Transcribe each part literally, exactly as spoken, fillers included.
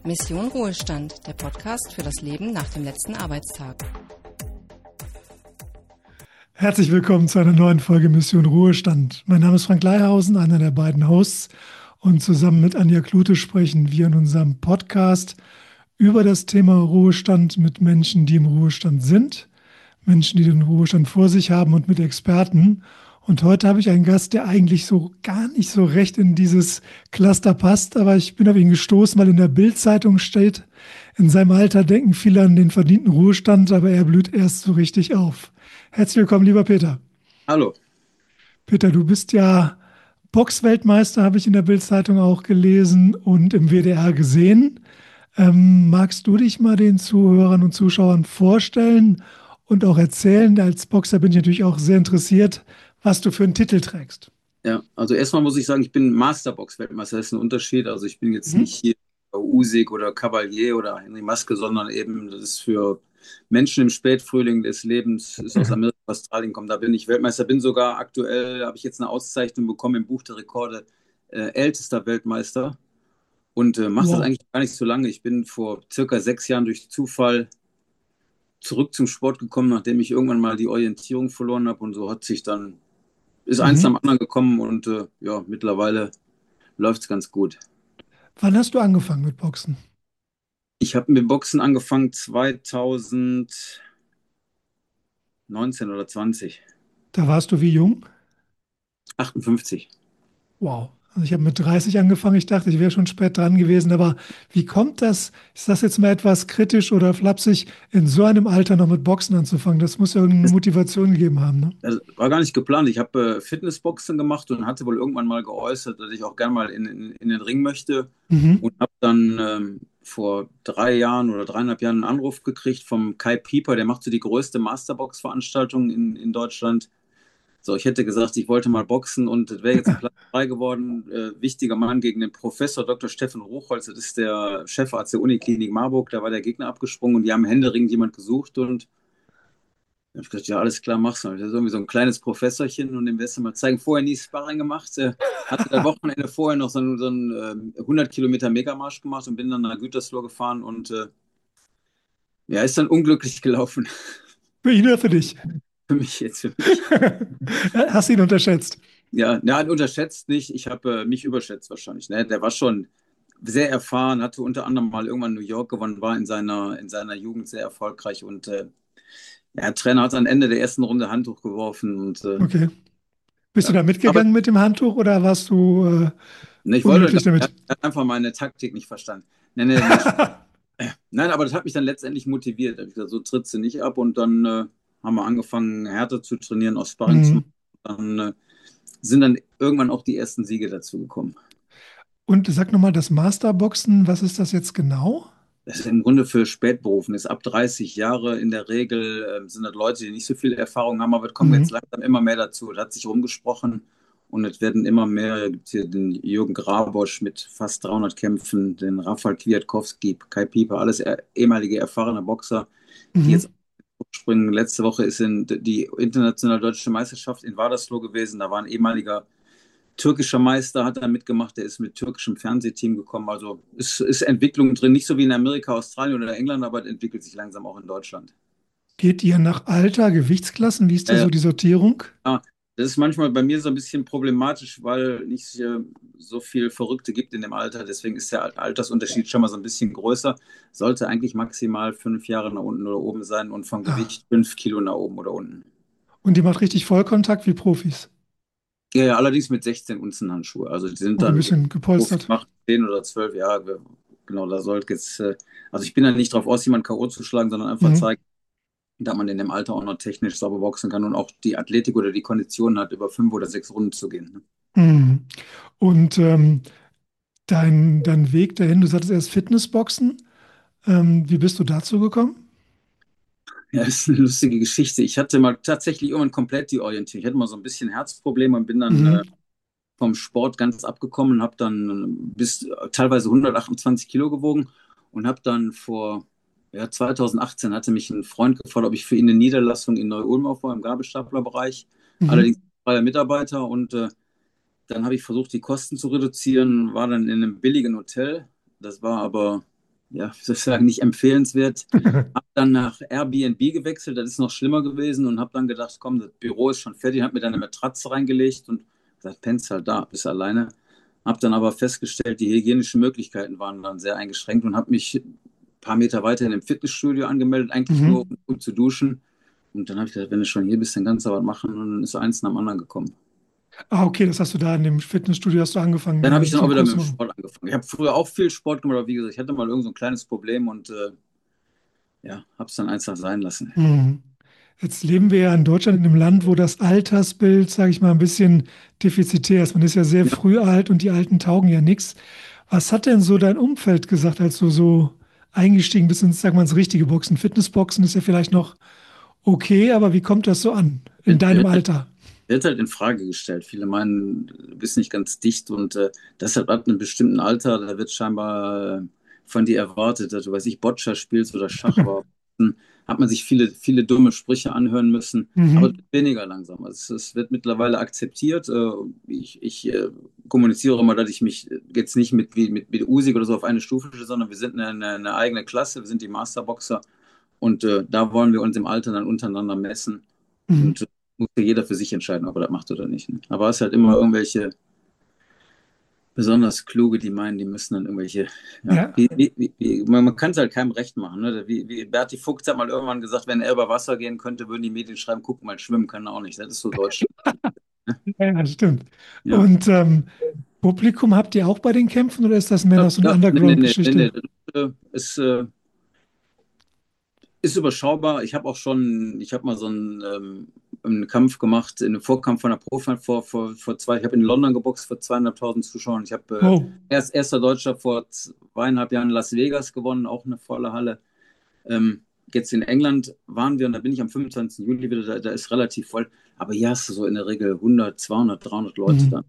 Mission Ruhestand, der Podcast für das Leben nach dem letzten Arbeitstag. Herzlich willkommen zu einer neuen Folge Mission Ruhestand. Mein Name ist Frank Leihausen, einer der beiden Hosts. Und zusammen mit Anja Klute sprechen wir in unserem Podcast über das Thema Ruhestand mit Menschen, die im Ruhestand sind, Menschen, die den Ruhestand vor sich haben und mit Experten. Und heute habe ich einen Gast, der eigentlich so gar nicht so recht in dieses Cluster passt, aber ich bin auf ihn gestoßen, weil in der Bild-Zeitung steht, in seinem Alter denken viele an den verdienten Ruhestand, aber er blüht erst so richtig auf. Herzlich willkommen, lieber Peter. Hallo. Peter, du bist ja Boxweltmeister, habe ich in der Bild-Zeitung auch gelesen und im W D R gesehen. Ähm, magst du dich mal den Zuhörern und Zuschauern vorstellen und auch erzählen? Als Boxer bin ich natürlich auch sehr interessiert, was du für einen Titel trägst. Ja, also erstmal muss ich sagen, ich bin Masterbox-Weltmeister. Das ist ein Unterschied. Also ich bin jetzt Mhm. nicht hier Usyk oder Cavalier oder Henry Maske, sondern eben, das ist für Menschen im Spätfrühling des Lebens, ist aus Amerika, Australien kommen. Da bin ich Weltmeister. Bin sogar aktuell, habe ich jetzt eine Auszeichnung bekommen im Buch der Rekorde, äh, ältester Weltmeister. Und äh, mache das Wow. eigentlich gar nicht so lange. Ich bin vor circa sechs Jahren durch Zufall zurück zum Sport gekommen, nachdem ich irgendwann mal die Orientierung verloren habe. Und so hat sich dann ist eins Mhm. am anderen gekommen und äh, ja, mittlerweile läuft es ganz gut. Wann hast du angefangen mit Boxen? Ich habe mit Boxen angefangen zweitausendneunzehn oder zwanzig. Da warst du wie jung? achtundfünfzig. Wow. Also ich habe mit dreißig angefangen. Ich dachte, ich wäre schon spät dran gewesen. Aber wie kommt das, ist das jetzt mal etwas kritisch oder flapsig, in so einem Alter noch mit Boxen anzufangen? Das muss ja irgendeine Das, Motivation gegeben haben, ne? das war gar nicht geplant. Ich habe äh, Fitnessboxen gemacht und hatte wohl irgendwann mal geäußert, dass ich auch gerne mal in, in, in den Ring möchte. Mhm. Und habe dann ähm, vor drei Jahren oder dreieinhalb Jahren einen Anruf gekriegt vom Kai Pieper, der macht so die größte Masterbox-Veranstaltung in, in Deutschland. So, ich hätte gesagt, ich wollte mal boxen und es wäre jetzt ein Platz frei geworden. Äh, wichtiger Mann gegen den Professor Doktor Steffen Rochholz, das ist der Chefarzt der Uniklinik Marburg. Da war der Gegner abgesprungen und die haben händeringend jemand gesucht. Und da habe ich gesagt, ja, alles klar, mach's mal. Das ist irgendwie so ein kleines Professorchen und dem wirst du mal zeigen. Vorher nie Sparring gemacht. Äh, hatte das Wochenende vorher noch so einen, so einen äh, hundert Kilometer Megamarsch gemacht und bin dann nach Gütersloh gefahren und äh, ja, ist dann unglücklich gelaufen. Für ihn oder für dich? Für mich jetzt, für mich. Hast ihn unterschätzt. Ja, ja, unterschätzt nicht. Ich habe äh, mich überschätzt wahrscheinlich. Ne? Der war schon sehr erfahren, hatte unter anderem mal irgendwann New York gewonnen, war in seiner, in seiner Jugend sehr erfolgreich und äh, ja, der Trainer hat am Ende der ersten Runde Handtuch geworfen und äh, Okay. Bist du ja. da Aber mitgegangen mit dem Handtuch oder warst du äh, ne, ich wollte, unglücklich er damit? hat einfach meine Taktik nicht verstanden. Nee, nee, nee. Nein, aber das hat mich dann letztendlich motiviert. Da hab ich gesagt, so trittst du nicht ab und dann äh, haben wir angefangen, härter zu trainieren, aus Sparring zu machen. Mhm. Dann äh, sind dann irgendwann auch die ersten Siege dazu gekommen. Und sag nochmal, das Masterboxen, was ist das jetzt genau? Das ist im Grunde für Spätberufen. Ist ab dreißig Jahre in der Regel, ähm, sind das Leute, die nicht so viel Erfahrung haben, aber es kommen jetzt Mhm. langsam immer mehr dazu. Das hat sich rumgesprochen und es werden immer mehr. Es gibt hier den Jürgen Grabosch mit fast dreihundert Kämpfen, den Rafael Kwiatkowski, Kai Pieper, alles er, ehemalige erfahrene Boxer, die jetzt Mhm. springen. Letzte Woche ist in die internationale deutsche Meisterschaft in Wadersloh gewesen. Da war ein ehemaliger türkischer Meister, hat da mitgemacht, der ist mit türkischem Fernsehteam gekommen. Also es ist Entwicklung drin, nicht so wie in Amerika, Australien oder England, aber es entwickelt sich langsam auch in Deutschland. Geht ihr nach Alter, Gewichtsklassen? Wie ist da Äh, so die Sortierung? ja, das ist manchmal bei mir so ein bisschen problematisch, weil nicht äh, so viel Verrückte gibt in dem Alter. Deswegen ist der Altersunterschied schon mal so ein bisschen größer. Sollte eigentlich maximal fünf Jahre nach unten oder oben sein und vom Ah. Gewicht fünf Kilo nach oben oder unten. Und die macht richtig Vollkontakt wie Profis. Ja, ja, allerdings mit sechzehn Unzen Handschuhe. Also die sind Und ein dann bisschen Profi gepolstert. macht zehn oder zwölf Jahre. Genau, da sollte jetzt, äh, also ich bin da nicht drauf aus, jemanden K O zu schlagen, sondern einfach Mhm. zeigen, dass man in dem Alter auch noch technisch sauber boxen kann und auch die Athletik oder die Kondition hat, über fünf oder sechs Runden zu gehen. Mhm. Und ähm, dein, dein Weg dahin, du sagtest erst Fitnessboxen. Ähm, wie bist du dazu gekommen? Ja, das ist eine lustige Geschichte. Ich hatte mal tatsächlich irgendwann komplett die Orientierung. Ich hatte mal so ein bisschen Herzprobleme und bin dann äh, Mhm. vom Sport ganz abgekommen, habe dann bis äh, teilweise hundertachtundzwanzig Kilo gewogen und habe dann vor ja, zweitausendachtzehn hatte mich ein Freund gefragt, ob ich für ihn eine Niederlassung in Neu-Ulm aufbaue, im Gabelstaplerbereich. Allerdings Mhm. freier Mitarbeiter und äh, dann habe ich versucht, die Kosten zu reduzieren, war dann in einem billigen Hotel. Das war aber ja, wie soll ich sagen, nicht empfehlenswert. Habe dann nach Airbnb gewechselt, das ist noch schlimmer gewesen und habe dann gedacht, komm, das Büro ist schon fertig, habe mir dann eine Matratze reingelegt und gesagt, pennst halt da, bist alleine. Habe dann aber festgestellt, die hygienischen Möglichkeiten waren dann sehr eingeschränkt und habe mich ein paar Meter weiter in einem Fitnessstudio angemeldet, eigentlich nur Mhm. um gut zu duschen. Und dann habe ich gedacht, wenn du schon hier bist, dann kannst du was machen. Und dann ist so eins nach dem anderen gekommen. Ah, okay, das hast du da in dem Fitnessstudio hast du angefangen, Dann habe da ich dann so auch einen wieder Kurs mit zu dem machen. Sport angefangen. Ich habe früher auch viel Sport gemacht, aber wie gesagt, ich hatte mal irgend so ein kleines Problem und äh, ja, habe es dann einfach sein lassen. Mhm. Jetzt leben wir ja in Deutschland in einem Land, wo das Altersbild, sage ich mal, ein bisschen defizitär ist. Man ist ja sehr Ja, früh alt und die Alten taugen ja nichts. Was hat denn so dein Umfeld gesagt, als du so eingestiegen bist ins, sag mal, ins richtige Boxen? Fitnessboxen ist ja vielleicht noch okay, aber wie kommt das so an in wird, deinem wird, halt, Alter? wird halt in Frage gestellt. Viele meinen, du bist nicht ganz dicht und äh, deshalb ab einem bestimmten Alter, da wird scheinbar äh, von dir erwartet, dass du, weiß ich, Boccia spielst oder Schach, aber hat man sich viele, viele dumme Sprüche anhören müssen. Aber es Mhm. wird weniger langsam. Also es, es wird mittlerweile akzeptiert. Äh, ich ich äh, kommuniziere immer, dass ich mich jetzt nicht mit, wie, mit, mit Usyk oder so auf eine Stufe stelle, sondern wir sind eine, eine eigene Klasse, wir sind die Masterboxer und äh, da wollen wir uns im Alter dann untereinander messen Mhm. und äh, muss ja jeder für sich entscheiden, ob er das macht oder nicht. Ne? Aber es ist halt immer irgendwelche besonders Kluge, die meinen, die müssen dann irgendwelche, ja, Ja, wie, wie, wie, man, man kann es halt keinem recht machen. Ne? Wie, wie Berti Fuchs hat mal irgendwann gesagt, wenn er über Wasser gehen könnte, würden die Medien schreiben, guck mal, schwimmen kann er auch nicht. Das ist so deutsch. Ne? ja, ja, stimmt. Ja. Und ähm, Publikum habt ihr auch bei den Kämpfen oder ist das mehr Ja, noch so eine ja, nee, nee, nee, nee, nee. Underground-Geschichte? Das äh, ist, äh, ist überschaubar. Ich habe auch schon, ich habe mal so einen, ähm, einen Kampf gemacht, in einem Vorkampf von der Profi vor, vor, vor zwei, ich habe in London geboxt vor zweieinhalbtausend Zuschauern. Ich habe Oh, äh, erst erster Deutscher vor zweieinhalb Jahren in Las Vegas gewonnen, auch eine volle Halle. Ähm, jetzt in England waren wir und da bin ich am fünfundzwanzigsten Juli wieder, da, da ist relativ voll. Aber hier hast du so in der Regel hundert, zweihundert, dreihundert Leute da. mhm.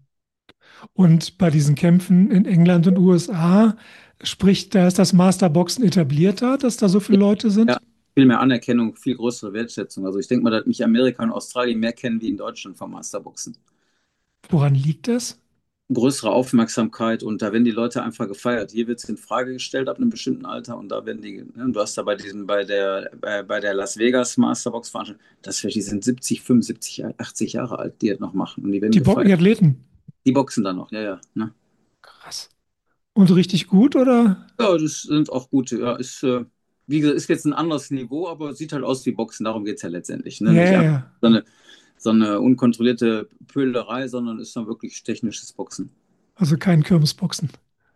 Und bei diesen Kämpfen in England und U S A, sprich, da ist das Masterboxen etablierter, dass da so viele Leute Ja, sind? viel mehr Anerkennung, viel größere Wertschätzung. Also ich denke mal, dass mich Amerika und Australien mehr kennen wie in Deutschland vom Masterboxen. Woran liegt das? Größere Aufmerksamkeit und da werden die Leute einfach gefeiert. Hier wird es in Frage gestellt ab einem bestimmten Alter und da werden die, ne, du hast da bei diesem, bei der, bei, bei der Las Vegas Masterbox Veranstaltung, das die sind siebzig, fünfundsiebzig, achtzig Jahre alt, die das noch machen und die werden Die, Bo die gefeiert. Athleten. Die boxen dann noch, ja, ja. Ne? Krass. Und richtig gut, oder? Ja, das sind auch gute, ja, ist, äh, wie gesagt, ist jetzt ein anderes Niveau, aber sieht halt aus wie Boxen, darum geht es ja letztendlich. Ne? Ja, Nicht ja, einfach ja. so eine, so eine unkontrollierte Pölerei, sondern ist dann wirklich technisches Boxen. Also kein Kirmesboxen.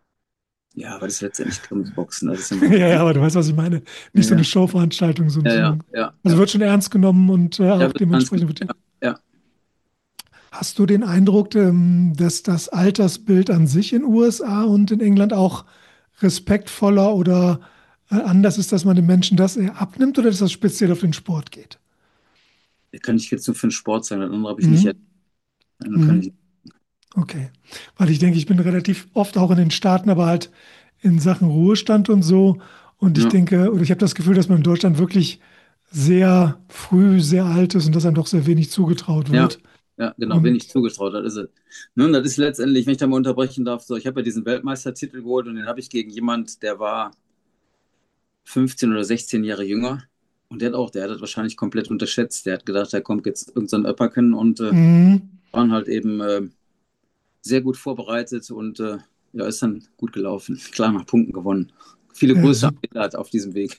Ja, aber das ist letztendlich Kirmesboxen. Das ist Ja, immer, ja, aber du weißt, was ich meine. ja, Nicht so eine ja, Showveranstaltung, so, ja, so ja, ein, ja, also ja. wird schon ernst genommen und äh, Ja, auch wird ernst dementsprechend genommen. wird. Ja, ja. Hast du den Eindruck, ähm, dass das Altersbild an sich in U S A und in England auch respektvoller oder äh, anders ist, dass man den Menschen das eher abnimmt oder dass das speziell auf den Sport geht? Das kann ich jetzt nur für den Sport sagen, das andere habe ich nicht erlebt. Mhm. Das kann Mhm. ich, Okay. Weil ich denke, ich bin relativ oft auch in den Staaten, aber halt in Sachen Ruhestand und so. Und ich ja, denke, oder ich habe das Gefühl, dass man in Deutschland wirklich sehr früh, sehr alt ist und dass einem doch sehr wenig zugetraut ja, wird. ja, genau, wenig Und zugetraut, das ist es. Ne, und das ist letztendlich, wenn ich da mal unterbrechen darf, so, ich habe ja diesen Weltmeistertitel geholt und den habe ich gegen jemand, der war fünfzehn oder sechzehn Jahre jünger. Und der hat auch, der hat das wahrscheinlich komplett unterschätzt. Der hat gedacht, da kommt jetzt irgendein so ein Öpperken und äh, mhm. waren halt eben äh, sehr gut vorbereitet und äh, ja, ist dann gut gelaufen. Klar, nach Punkten gewonnen. Viele Ja, Grüße an super. Billard auf diesem Weg.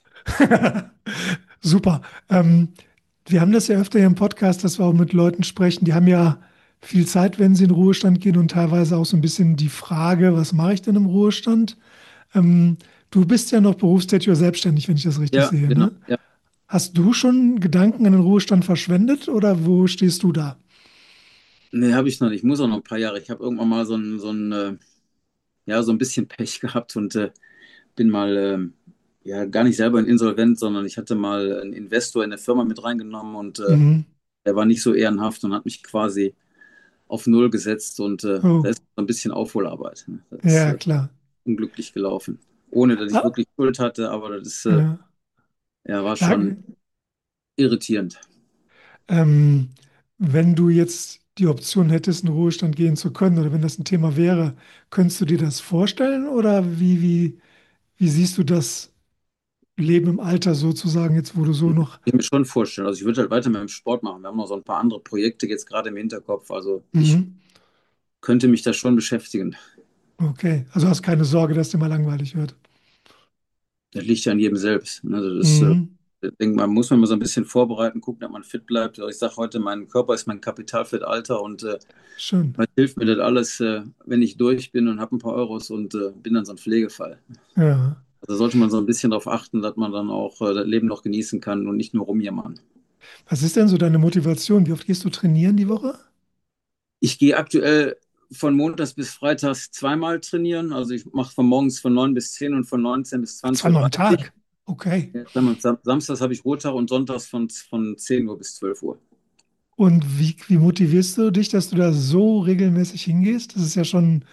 Super. Ähm, wir haben das ja öfter hier im Podcast, dass wir auch mit Leuten sprechen, die haben ja viel Zeit, wenn sie in Ruhestand gehen und teilweise auch so ein bisschen die Frage, was mache ich denn im Ruhestand? Ähm, du bist ja noch berufstätig oder selbstständig, wenn ich das richtig Ja, sehe, genau. ne? Ja. Hast du schon Gedanken an den Ruhestand verschwendet oder wo stehst du da? Nee, habe ich noch nicht. Ich muss auch noch ein paar Jahre. Ich habe irgendwann mal so ein, so ein, äh, ja, so ein bisschen Pech gehabt und äh, bin mal, ähm, ja, gar nicht selber in Insolvent, sondern ich hatte mal einen Investor in eine Firma mit reingenommen und äh, Mhm. der war nicht so ehrenhaft und hat mich quasi auf Null gesetzt und äh, da Oh, ist so ein bisschen Aufholarbeit. Ne? Das ist ja, äh, klar. unglücklich gelaufen. Ohne dass ich Ah, wirklich Schuld hatte, aber das ist, äh, ja. ja, war Ja, schon irritierend. ähm, wenn du jetzt die Option hättest, in den Ruhestand gehen zu können oder wenn das ein Thema wäre, könntest du dir das vorstellen oder wie, wie, wie siehst du das Leben im Alter sozusagen, jetzt wo du so noch. Ich mir schon vorstellen. Also ich würde halt weiter mit dem Sport machen. Wir haben noch so ein paar andere Projekte jetzt gerade im Hinterkopf. Also ich Mhm. könnte mich da schon beschäftigen. Okay, also hast keine Sorge, dass dir mal langweilig wird. Das liegt ja an jedem selbst. Ne? Also das, äh, Mhm. ich denke, man muss man mal so ein bisschen vorbereiten, gucken, dass man fit bleibt. Also ich sage heute, mein Körper ist mein Kapital für das Alter und äh, Schön. was hilft mir das alles, äh, wenn ich durch bin und habe ein paar Euros und äh, bin dann so ein Pflegefall. Ja. Also sollte man so ein bisschen darauf achten, dass man dann auch äh, das Leben noch genießen kann und nicht nur rumjammern. Was ist denn so deine Motivation? Wie oft gehst du trainieren die Woche? Ich gehe aktuell von montags bis freitags zweimal trainieren. Also ich mache von morgens von neun bis zehn und von neunzehn bis Ach, zwanzig Uhr zweimal am dreißig. Tag. Okay. Ja, Sam- Sam- Samstags habe ich Ruhetag und sonntags von, von zehn Uhr bis zwölf Uhr. Und wie, wie motivierst du dich, dass du da so regelmäßig hingehst? Das ist ja schon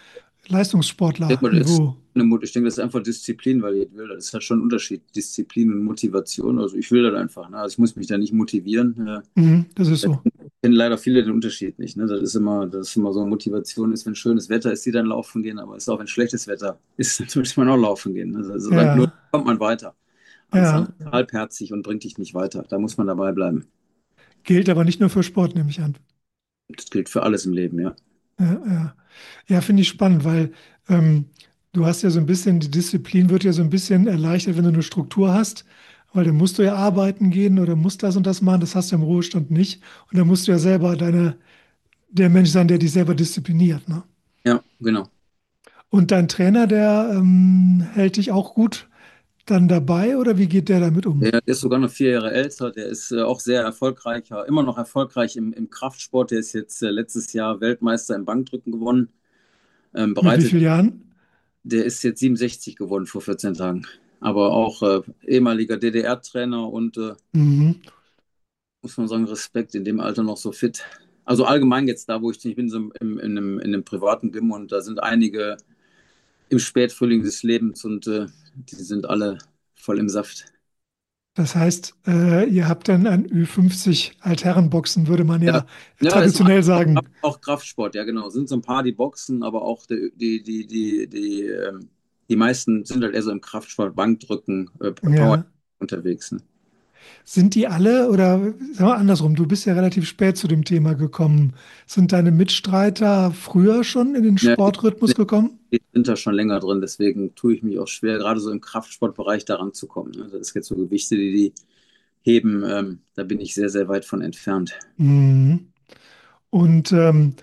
Ich denke mal, das ist Leistungssportler-Niveau. eine Mut- ich denke, das ist einfach Disziplin, weil ich will. Das ist halt schon ein Unterschied. Disziplin und Motivation. Also ich will das einfach. Ne? Also ich muss mich da nicht motivieren. Ja. Mhm, das ist Ich so. kenne leider viele den Unterschied nicht. Ne? Das ist immer, das ist immer so, Motivation ist, wenn schönes Wetter ist, die dann laufen gehen, aber es ist auch, wenn schlechtes Wetter ist, dann muss man auch laufen gehen. Also solange nur Ja, kommt man weiter. Alles ja. andere ist halbherzig und bringt dich nicht weiter. Da muss man dabei bleiben. Gilt aber nicht nur für Sport, nehme ich an. Das gilt für alles im Leben, ja. Ja, ja. Ja, finde ich spannend, weil ähm, du hast ja so ein bisschen, die Disziplin wird ja so ein bisschen erleichtert, wenn du eine Struktur hast, weil dann musst du ja arbeiten gehen oder musst das und das machen, das hast du im Ruhestand nicht. Und dann musst du ja selber deine, der Mensch sein, der dich selber diszipliniert, ne? Ja, genau. Und dein Trainer, der ähm, hält dich auch gut dann dabei oder wie geht der damit um? Der ist sogar noch vier Jahre älter. Der ist äh, auch sehr erfolgreicher, immer noch erfolgreich im, im Kraftsport. Der ist jetzt äh, letztes Jahr Weltmeister im Bankdrücken gewonnen. Ähm, Mit wie bereitet, vielen Jahren? der ist jetzt siebenundsechzig geworden vor vierzehn Tagen. Aber auch äh, ehemaliger D D R-Trainer und äh, Mhm. muss man sagen, Respekt in dem Alter noch so fit. Also allgemein jetzt da, wo ich bin, ich bin so im, in, einem, in einem privaten Gym und da sind einige im Spätfrühling des Lebens und äh, die sind alle voll im Saft. Das heißt, äh, ihr habt dann ein Ü fünfzig Altherrenboxen, würde man Ja, ja ja, ist auch, traditionell auch, sagen. auch Kraftsport, ja genau. Sind so ein paar, die boxen, aber auch die, die, die, die, die, ähm, die meisten sind halt eher so im Kraftsport, Bankdrücken, äh, Power Ja. unterwegs. Ne? Sind die alle, oder sagen wir andersrum, du bist ja relativ spät zu dem Thema gekommen. Sind deine Mitstreiter früher schon in den Ja, die, Sportrhythmus gekommen? die sind da schon länger drin, deswegen tue ich mich auch schwer, gerade so im Kraftsportbereich daran zu kommen. Ne? Das ist jetzt so Gewichte, die die heben, ähm, da bin ich sehr, sehr weit von entfernt. Mhm. Und ähm,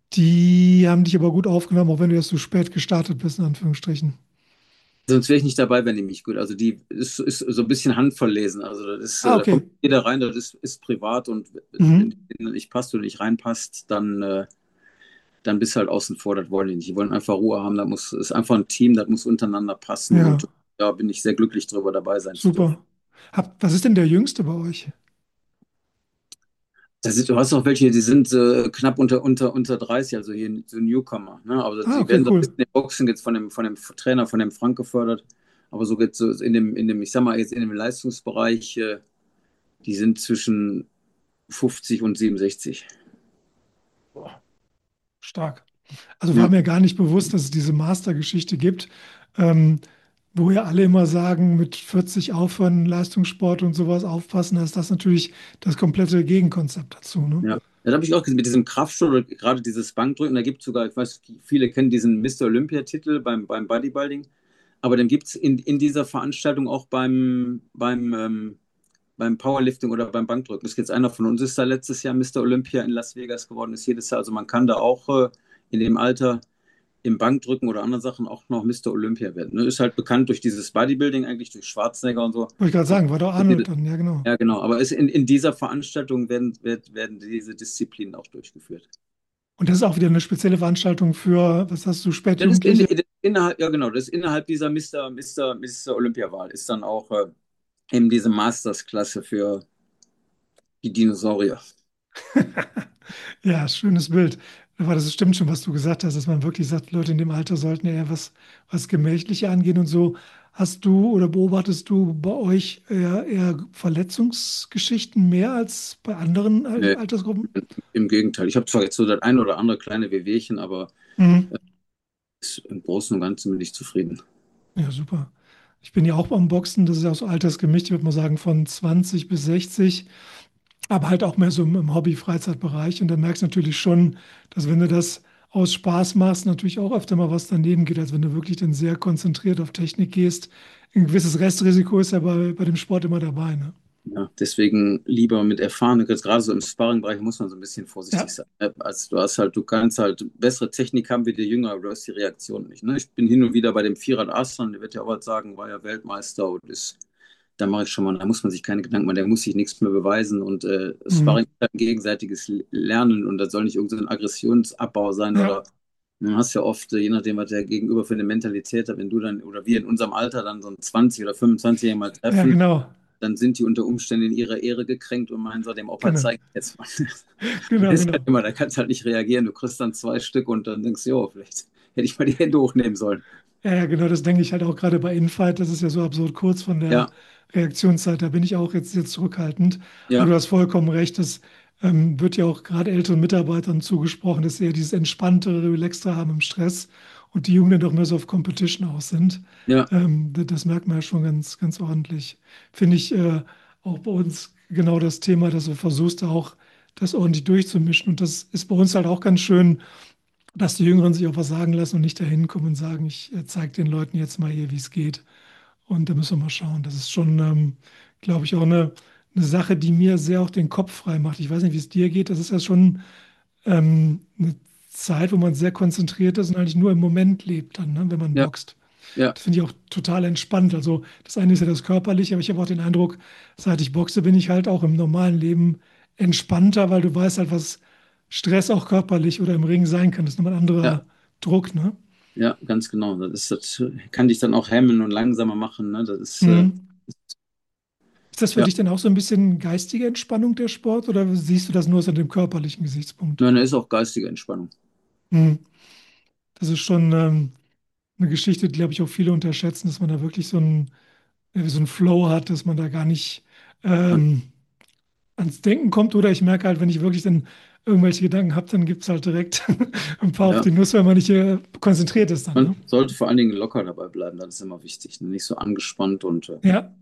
die haben dich aber gut aufgenommen, auch wenn du erst so spät gestartet bist, in Anführungsstrichen. Sonst wäre ich nicht dabei, wenn die mich gut. Also die ist, ist so ein bisschen handverlesen. Also das ist, Ah, äh, da kommt okay. jeder rein, das ist, ist privat und wenn Mhm. die nicht passt oder nicht reinpasst, dann, äh, dann bist du halt außen vor, das wollen die nicht. Die wollen einfach Ruhe haben, da muss, ist einfach ein Team, das muss untereinander passen und Ja, da bin ich sehr glücklich drüber, dabei sein zu dürfen. super. Hab, was ist denn der Jüngste bei euch? Da sind, du hast auch welche, die sind äh, knapp unter, unter, unter dreißig, also hier so Newcomer. Ne? Aber Ah, die okay, werden so ein bisschen cool. im Boxen jetzt von dem, von dem Trainer, von dem Frank gefördert. Aber so geht so in dem, in dem, ich sag mal, jetzt in dem Leistungsbereich, äh, die sind zwischen fünfzig und siebenundsechzig. Boah, stark. Also war Ja, mir gar nicht bewusst, dass es diese Master-Geschichte gibt, ähm, wo ja alle immer sagen, mit vierzig aufhören, Leistungssport und sowas aufpassen, da ist das natürlich das komplette Gegenkonzept dazu, ne? ja. Ja, da habe ich auch gesehen, mit diesem Kraftsport, oder gerade dieses Bankdrücken, da gibt es sogar, ich weiß, viele kennen diesen Mister Olympia-Titel beim, beim Bodybuilding, aber den gibt es in, in dieser Veranstaltung auch beim, beim, ähm, beim Powerlifting oder beim Bankdrücken. Es ist jetzt einer von uns, ist da letztes Jahr Mister Olympia in Las Vegas geworden, ist jedes Jahr, also man kann da auch äh, in dem Alter im Bankdrücken oder anderen Sachen auch noch Mister Olympia werden. Ne? Ist halt bekannt durch dieses Bodybuilding, eigentlich durch Schwarzenegger und so. Wollte ich gerade Aber sagen, war doch Arnold dann, ja genau. ja, genau. Aber es in, in dieser Veranstaltung werden, wird, werden diese Disziplinen auch durchgeführt. Und das ist auch wieder eine spezielle Veranstaltung für, was hast du, Ja, das ist in, Spätjugendliche? in, innerhalb, ja, genau. Das ist innerhalb dieser Mister Mister Mister Olympia-Wahl ist dann auch äh, eben diese Masters-Klasse für die Dinosaurier. Ja, schönes Bild. Aber das stimmt schon, was du gesagt hast, dass man wirklich sagt, Leute in dem Alter sollten ja eher was, was Gemächlicher angehen und so. Hast du oder beobachtest du bei euch eher, eher Verletzungsgeschichten mehr als bei anderen Al- Nee, Altersgruppen? im Gegenteil. Ich habe zwar jetzt so das ein oder andere kleine Wehwehchen, aber Mhm. ist, im Großen und Ganzen bin ich zufrieden. Ja, super. Ich bin ja auch beim Boxen, das ist ja auch so altersgemischt, ich würde mal sagen von zwanzig bis sechzig, aber halt auch mehr so im, im Hobby-Freizeitbereich. Und da merkst du natürlich schon, dass wenn du das aus Spaß machst, natürlich auch öfter mal was daneben geht, als wenn du wirklich dann sehr konzentriert auf Technik gehst. Ein gewisses Restrisiko ist ja bei, bei dem Sport immer dabei, ne? Ja, deswegen lieber mit erfahrenen, jetzt gerade so im Sparring-Bereich muss man so ein bisschen Ja, vorsichtig sein. Ne? Also du hast halt, du kannst halt bessere Technik haben wie der Jünger, aber du hast die Reaktion nicht. Ne? Ich bin hin und wieder bei dem Vierrad Aslan, der wird ja auch was sagen, war ja Weltmeister und ist, da mache ich schon mal, da muss man sich keine Gedanken machen, der muss sich nichts mehr beweisen und äh, Sparring mhm. ist halt ein gegenseitiges Lernen und das soll nicht irgendein Aggressionsabbau sein Ja, oder du hast ja oft, äh, je nachdem, was der Gegenüber für eine Mentalität hat, wenn du dann, oder wir in unserem Alter dann so ein zwanzig- oder fünfundzwanzig-Jährigen mal ja, treffen, genau, dann sind die unter Umständen in ihrer Ehre gekränkt und meinen so, dem Opa genau, zeigt jetzt mal. Und genau, das ist halt genau. immer, da kannst du halt nicht reagieren. Du kriegst dann zwei Stück und dann denkst du, jo, vielleicht hätte ich mal die Hände hochnehmen sollen. Ja, ja, genau, das denke ich halt auch gerade bei Infight. Das ist ja so absurd kurz von der Ja, Reaktionszeit. Da bin ich auch jetzt, jetzt zurückhaltend. Aber ja, du hast vollkommen recht. Das ähm, wird ja auch gerade älteren Mitarbeitern zugesprochen, dass sie ja dieses entspanntere, relaxtere haben im Stress und die Jungen dann doch mehr so auf Competition aus sind. ja, Ähm, das, das merkt man ja schon ganz, ganz ordentlich. Finde ich äh, auch bei uns genau das Thema, dass du versuchst, da auch das ordentlich durchzumischen. Und das ist bei uns halt auch ganz schön, dass die Jüngeren sich auch was sagen lassen und nicht dahin kommen und sagen, ich äh, zeige den Leuten jetzt mal hier, wie es geht. Und da müssen wir mal schauen. Das ist schon, ähm, glaube ich, auch eine, eine Sache, die mir sehr auch den Kopf frei macht. Ich weiß nicht, wie es dir geht. Das ist ja schon ähm, eine Zeit, wo man sehr konzentriert ist und eigentlich nur im Moment lebt dann, ne, wenn man ja, boxt. ja. Das finde ich auch total entspannt. Also das eine ist ja das Körperliche, aber ich habe auch den Eindruck, seit ich boxe, bin ich halt auch im normalen Leben entspannter, weil du weißt halt, was Stress auch körperlich oder im Ring sein kann. Das ist nochmal ein Ja, anderer Druck, ne? ja, ganz genau. Das ist, das kann dich dann auch hemmen und langsamer machen. Ne? Das ist, äh, Mhm. Ist das für ja, dich denn auch so ein bisschen geistige Entspannung der Sport oder siehst du das nur aus dem körperlichen Gesichtspunkt? nein, da ist auch geistige Entspannung. Mhm. Das ist schon ähm, eine Geschichte, die, glaube ich, auch viele unterschätzen, dass man da wirklich so ein, ja, wie so ein Flow hat, dass man da gar nicht Man, ähm, ans Denken kommt. Oder ich merke halt, wenn ich wirklich dann irgendwelche Gedanken habe, dann gibt es halt direkt ein paar auf ja, die Nuss, weil man nicht äh, konzentriert ist dann. man Ne? sollte vor allen Dingen locker dabei bleiben. Das ist immer wichtig. Ne? Nicht so angespannt und äh, Ja.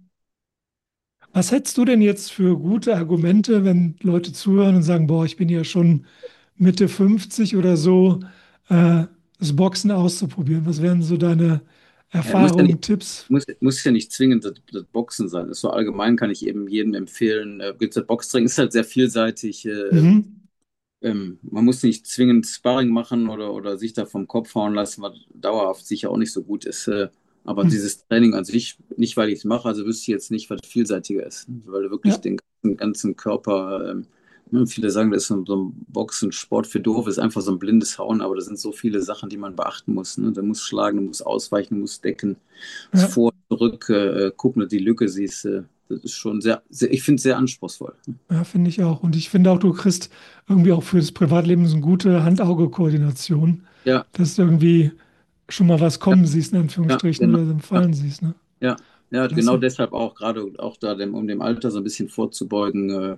Was hättest du denn jetzt für gute Argumente, wenn Leute zuhören und sagen, boah, ich bin ja schon Mitte fünfzig oder so, äh, das Boxen auszuprobieren? Was wären so deine ja, muss ja nicht, Erfahrungen, Tipps? muss, muss ja nicht zwingend das, das Boxen sein. Das so allgemein kann ich eben jedem empfehlen. Äh, gibt's das Boxtraining ist halt sehr vielseitig. Äh, Mhm. ähm, man muss nicht zwingend Sparring machen oder, oder sich da vom Kopf hauen lassen, was dauerhaft sicher auch nicht so gut ist. Äh, aber Hm. dieses Training an sich, nicht weil ich es mache, also wüsste ich jetzt nicht, was vielseitiger ist, weil du wirklich Ja, den ganzen, ganzen Körper, ähm, ne, viele sagen, das ist so, so ein Boxen-Sport für doof, ist einfach so ein blindes Hauen, aber da sind so viele Sachen, die man beachten muss. Ne? Du musst schlagen, du musst ausweichen, du musst decken, ja, vor, zurück, äh, gucken, dass du die Lücke siehst. Äh, das ist schon sehr, sehr ich finde es sehr anspruchsvoll. ja, finde ich auch. Und ich finde auch, du kriegst irgendwie auch für das Privatleben so eine gute Hand-Auge-Koordination, Ja, dass du irgendwie schon mal was ja, kommen siehst, in ja, Anführungsstrichen, genau. oder dann Ja. fallen siehst, ne? Ja, ja, genau Klasse. deshalb auch, gerade auch da, dem, um dem Alter so ein bisschen vorzubeugen. Äh,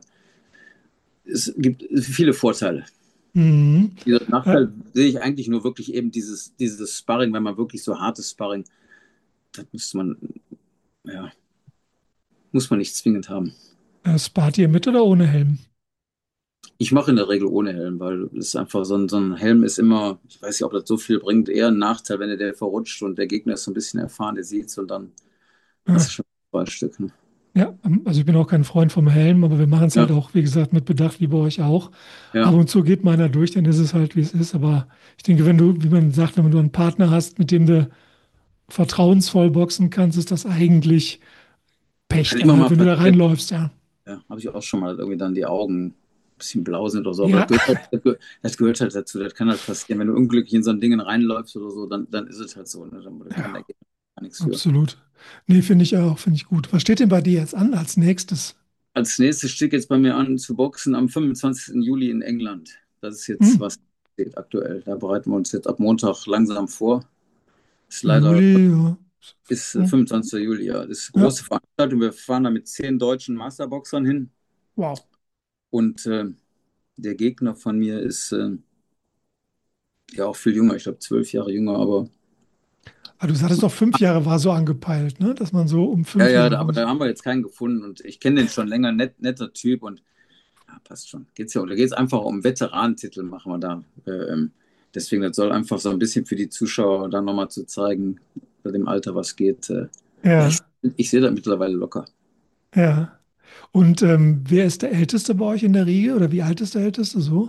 es gibt viele Vorteile. Mhm. Dieser Ja, Nachteil sehe ich eigentlich nur wirklich eben dieses, dieses Sparring, wenn man wirklich so hartes Sparring, das muss man, ja, muss man nicht zwingend haben. äh, spart ihr mit oder ohne Helm? Ich mache in der Regel ohne Helm, weil es ist einfach so ein, so ein Helm ist immer, ich weiß nicht, ob das so viel bringt, eher ein Nachteil, wenn der verrutscht und der Gegner ist so ein bisschen erfahren, der sieht es und dann hast du Ja. schon zwei Stück. Ne? Ja, ähm, also ich bin auch kein Freund vom Helm, aber wir machen es Ja, halt auch, wie gesagt, mit Bedacht, wie bei euch auch. Ab ja. und zu geht meiner durch, dann ist es halt, wie es ist. Aber ich denke, wenn du, wie man sagt, wenn du einen Partner hast, mit dem du vertrauensvoll boxen kannst, ist das eigentlich Pech Kann dann immer halt, mal wenn du da passieren. reinläufst, ja. Ja, habe ich auch schon mal, dass irgendwie dann die Augen ein bisschen blau sind oder so. Aber das Ja, gehört halt, das gehört das gehört halt dazu. Das kann halt passieren. Wenn du unglücklich in so ein Ding reinläufst oder so, dann, dann ist es halt so. Ne? Dann kann der ja, Gegner gar nichts für. absolut. Nee, finde ich auch, finde ich gut. Was steht denn bei dir jetzt an als nächstes? Als nächstes steht jetzt bei mir an zu boxen am fünfundzwanzigsten Juli in England. Das ist Hm? jetzt was steht aktuell. Da bereiten wir uns jetzt ab Montag langsam vor. Ist leider, Juli, ja. ist äh, Hm? fünfundzwanzigsten Juli, ja. Das ist eine Ja, große Veranstaltung. Wir fahren da mit zehn deutschen Masterboxern hin. wow. Und äh, der Gegner von mir ist äh, ja auch viel jünger. Ich glaube, zwölf Jahre jünger, aber Ah, du sagtest doch, fünf Jahre war so angepeilt, ne? Dass man so um fünf Ja, ja, Jahre da- aber raus. da haben wir jetzt keinen gefunden und ich kenne den schon länger, net, netter Typ und ja, passt schon. Geht's ja, da geht es einfach um Veteranentitel, machen wir da. Ähm, deswegen, das soll einfach so ein bisschen für die Zuschauer dann nochmal zu zeigen, bei dem Alter, was geht. Äh, ja, ich, Ja, ich sehe das mittlerweile locker. ja. Und ähm, wer ist der Älteste bei euch in der Riege oder wie alt ist der Älteste so?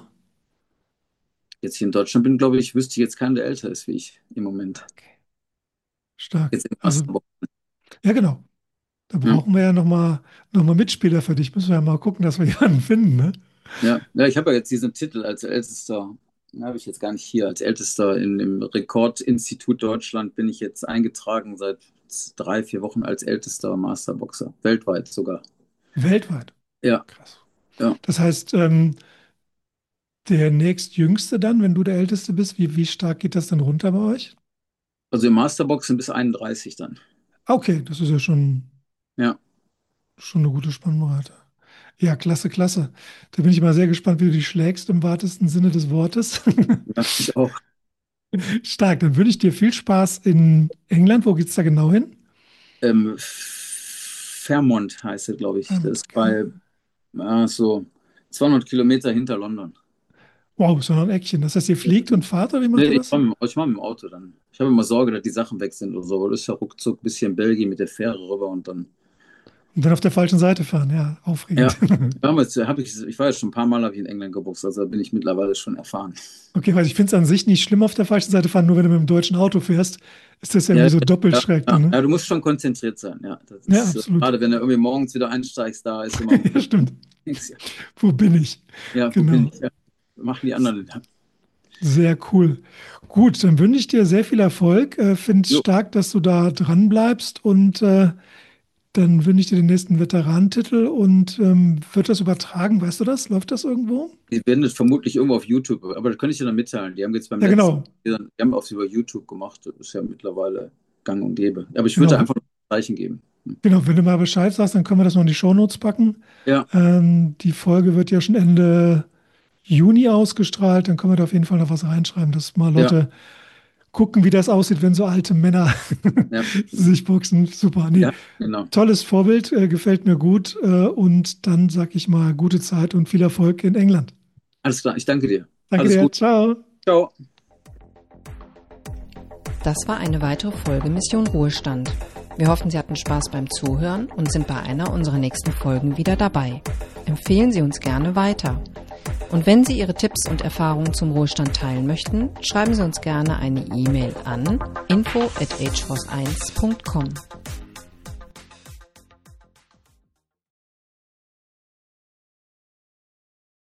Jetzt hier in Deutschland bin, glaube ich, wüsste ich jetzt keinen, der älter ist wie ich im Moment. Okay. Stark. Jetzt im Also, Masterbox. ja, genau. Da Ja, brauchen wir ja nochmal noch mal Mitspieler für dich. Müssen wir ja mal gucken, dass wir jemanden finden, ne? ja. Ja, ich habe ja jetzt diesen Titel als ältester, den habe ich jetzt gar nicht hier, als ältester in, im Rekordinstitut Deutschland bin ich jetzt eingetragen seit drei, vier Wochen als ältester Masterboxer, weltweit sogar. Weltweit. Ja, Krass. ja. Das heißt, ähm, der nächstjüngste dann, wenn du der Älteste bist, wie, wie stark geht das dann runter bei euch? Also im Masterboxen bis einunddreißig dann. Ah, okay, das ist ja schon, Ja, schon eine gute Spannbreite. Ja, klasse, klasse. Da bin ich mal sehr gespannt, wie du dich schlägst im wahrsten Sinne des Wortes. ja, ich auch. Stark, dann wünsche ich dir viel Spaß in England. Wo geht's da genau hin? Ähm, Fairmont heißt es, glaube ich. Ähm, Das ist Okay. bei ja, so zweihundert Kilometer hinter London. Wow, so ein Eckchen. Das heißt, ihr fliegt und fahrt oder wie macht Nee, ihr ich das? mache mit, ich mach mit dem Auto dann. Ich habe immer Sorge, dass die Sachen weg sind oder so. Aber das ist ja ruckzuck ein bisschen Belgien mit der Fähre rüber und dann. Und dann auf der falschen Seite fahren. Ja, Ja, aufregend. damals habe ich, ich war jetzt schon ein paar Mal hab ich in England geboxt, also da bin ich mittlerweile schon erfahren. Okay, weil ich finde es an sich nicht schlimm, auf der falschen Seite fahren, nur wenn du mit dem deutschen Auto fährst, ist das ja Ja, irgendwie so doppelt ja, schräg ja, dann, ne? ja, du musst schon konzentriert sein, ja. Das Ja, ist, äh, absolut. gerade wenn du irgendwie morgens wieder einsteigst, da ist immer, Ja, stimmt. ja, Wo bin ich? ja, wo bin Genau. ich? Ja. Machen die anderen. Ja. Sehr cool. Gut, dann wünsche ich dir sehr viel Erfolg. Äh, finde es Jo, stark, dass du da dran bleibst und äh, dann wünsche ich dir den nächsten Veteranentitel und ähm, wird das übertragen? Weißt du das? Läuft das irgendwo? die werden das vermutlich irgendwo auf YouTube, aber das könnte ich dir dann mitteilen. Die haben jetzt beim Ja, letzten, genau. die haben auch über YouTube gemacht, das ist ja mittlerweile gang und gäbe. Aber ich würde Genau. einfach ein Zeichen geben. Genau. Wenn du mal Bescheid sagst, dann können wir das noch in die Shownotes packen. Ja, Ähm, die Folge wird ja schon Ende Juni ausgestrahlt. Dann können wir da auf jeden Fall noch was reinschreiben, dass mal ja, Leute gucken, wie das aussieht, wenn so alte Männer ja, sich boxen. Super. Nee, ja, genau. tolles Vorbild, äh, gefällt mir gut. Äh, und dann sag ich mal gute Zeit und viel Erfolg in England. Alles klar, ich danke dir. Danke Alles dir. gut. Ciao. Ciao. Das war eine weitere Folge Mission Ruhestand. Wir hoffen, Sie hatten Spaß beim Zuhören und sind bei einer unserer nächsten Folgen wieder dabei. Empfehlen Sie uns gerne weiter. Und wenn Sie Ihre Tipps und Erfahrungen zum Ruhestand teilen möchten, schreiben Sie uns gerne eine E-Mail an info at ageforce eins punkt com.